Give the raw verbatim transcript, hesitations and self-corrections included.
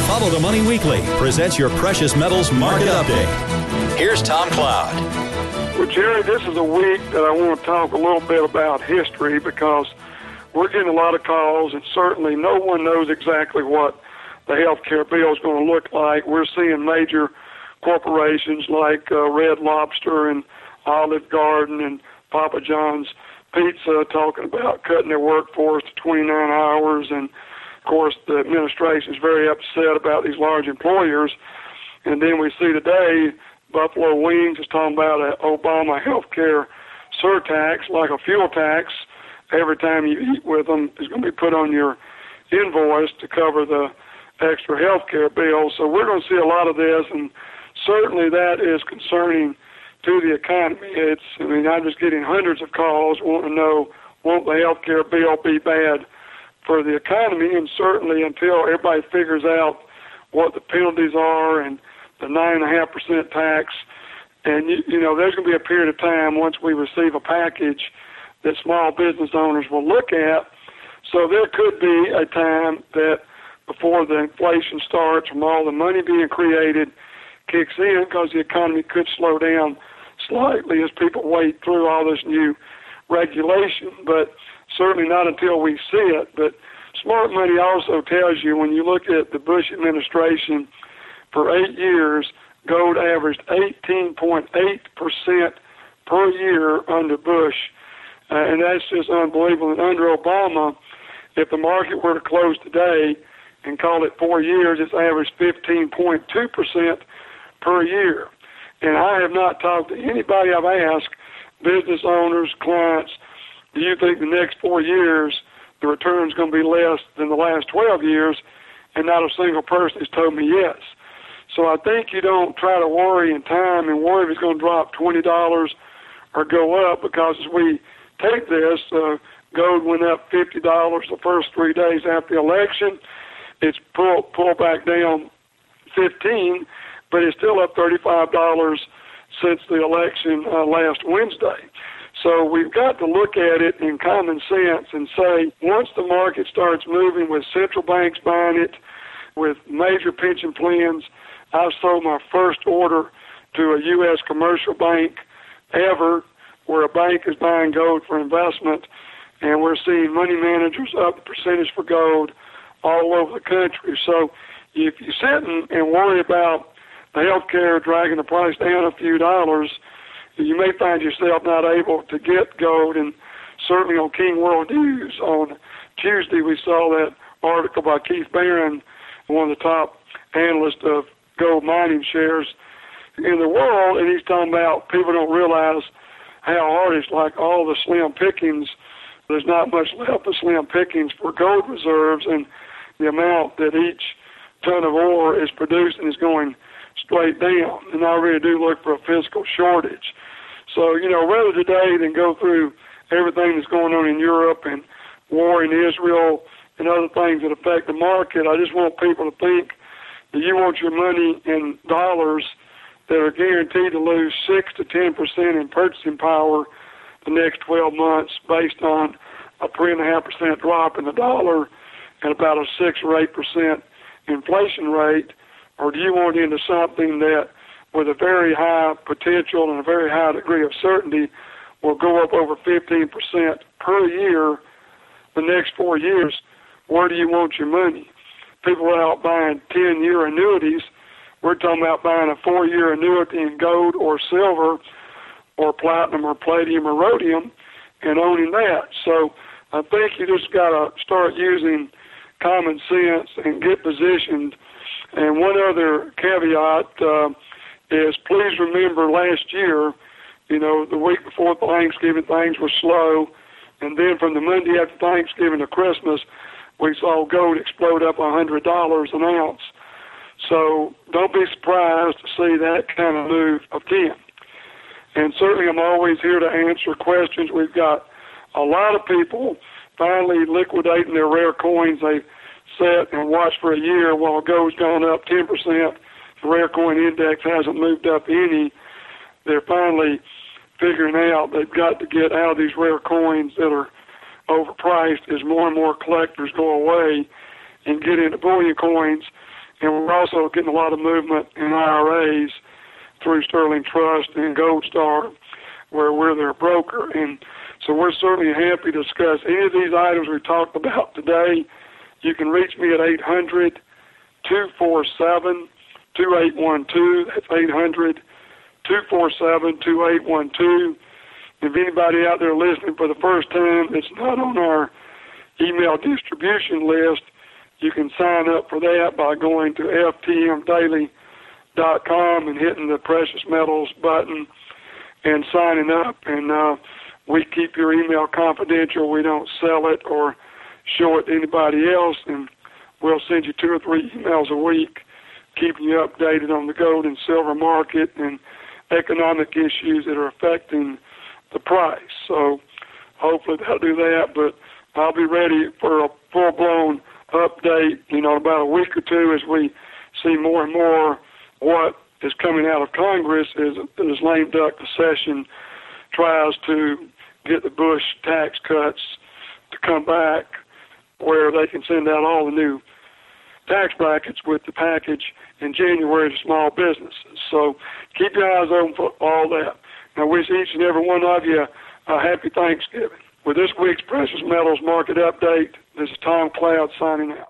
Follow the Money Weekly presents your precious metals market update. Here's Tom Cloud. Well, Jerry, this is a week that I want to talk a little bit about history because we're getting a lot of calls, and certainly no one knows exactly what the health care bill is going to look like. We're seeing major corporations like uh, Red Lobster and Olive Garden and Papa John's Pizza talking about cutting their workforce to twenty-nine hours, and of course the administration is very upset about these large employers. And then we see today Buffalo Wings is talking about an Obama health care surtax, like a fuel tax. Every time you eat with them, it's going to be put on your invoice to cover the extra health care bill. So we're going to see a lot of this, and certainly that is concerning to the economy. It's, I mean, I'm just getting hundreds of calls wanting to know, won't the health care bill be bad for the economy? And certainly until everybody figures out what the penalties are and the nine point five percent tax, and, you, you know, there's going to be a period of time once we receive a package that small business owners will look at. So there could be a time that before the inflation starts, from all the money being created kicks in, because the economy could slow down slightly as people wade through all this new regulation, but certainly not until we see it. But smart money also tells you, when you look at the Bush administration, for eight years, gold averaged eighteen point eight percent per year under Bush, uh, and that's just unbelievable. And under Obama, if the market were to close today and call it four years, it's averaged fifteen point two percent per year. And I have not talked to anybody I've asked, business owners, clients, do you think the next four years the return is going to be less than the last twelve years? And not a single person has told me yes. So I think you don't try to worry in time and worry if it's going to drop twenty dollars or go up, because as we take this, uh, gold went up fifty dollars the first three days after the election. It's pulled, pulled back down fifteen, but it's still up thirty-five dollars since the election uh, last Wednesday. So we've got to look at it in common sense and say, once the market starts moving with central banks buying it, with major pension plans, I sold my first order to a U S commercial bank ever, where a bank is buying gold for investment, and we're seeing money managers up the percentage for gold all over the country. So if you sit and worry about the health care dragging the price down a few dollars, you may find yourself not able to get gold. And certainly on King World News on Tuesday, we saw that article by Keith Barron, one of the top analysts of gold mining shares in the world, and he's talking about people don't realize how hard it's, like all the slim pickings. There's not much left of slim pickings for gold reserves, and the amount that each ton of ore is producing is going straight down, and I really do look for a physical shortage. So, you know, rather today than go through everything that's going on in Europe and war in Israel and other things that affect the market, I just want people to think that you want your money in dollars that are guaranteed to lose six to ten percent in purchasing power the next twelve months based on a three point five percent drop in the dollar and about a six or eight percent inflation rate? Or do you want into something that, with a very high potential and a very high degree of certainty, will go up over fifteen percent per year the next four years? Where do you want your money? People are out buying ten-year annuities. We're talking about buying a four-year annuity in gold or silver or platinum or palladium or rhodium and owning that. So I think you just got to start using common sense and get positioned. And one other caveat uh, is, please remember last year, you know, the week before Thanksgiving, things were slow. And then from the Monday after Thanksgiving to Christmas, we saw gold explode up one hundred dollars an ounce. So don't be surprised to see that kind of move again. And certainly I'm always here to answer questions. We've got a lot of people finally liquidating their rare coins. They sat and watched for a year while gold's gone up ten percent. The rare coin index hasn't moved up any. They're finally figuring out they've got to get out of these rare coins that are overpriced as more and more collectors go away and get into bullion coins. And we're also getting a lot of movement in I R As through Sterling Trust and Gold Star, where we're their broker. And so we're certainly happy to discuss any of these items we talked about today. You can reach me at eight hundred, two four seven, two eight one two. That's eight hundred, two four seven, two eight one two. If anybody out there listening for the first time that's not on our email distribution list, you can sign up for that by going to F T M daily dot com and hitting the Precious Metals button and signing up. And uh, we keep your email confidential. We don't sell it or show it to anybody else, and we'll send you two or three emails a week keeping you updated on the gold and silver market and economic issues that are affecting the price. So hopefully they'll do that, but I'll be ready for a full-blown update, you know, in about a week or two as we see more and more what is coming out of Congress as, as lame duck session tries to get the Bush tax cuts to come back, where they can send out all the new tax brackets with the package in January to small businesses. So keep your eyes open for all that. I wish each and every one of you a happy Thanksgiving. With this week's Precious Metals Market Update, this is Tom Cloud signing out.